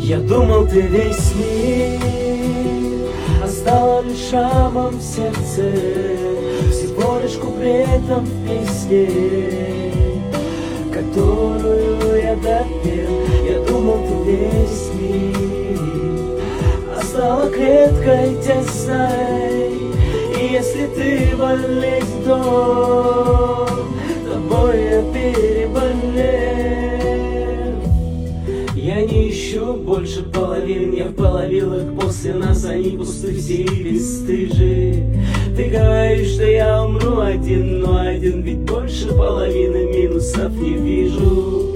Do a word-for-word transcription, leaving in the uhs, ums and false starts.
Я думал, ты весь мир, а стала лишь шрамом в сердце, всего лишь куплетом в песне, которую я допел. Я думал, ты весь мир, а стала клеткой тесной. И если ты болезнь, то тобой я переболел. Я не ищу больше половин, я в половинах после нас, они пусты все и бесстыжи. Ты говоришь, что я умру один, но один ведь больше половины минусов не вижу.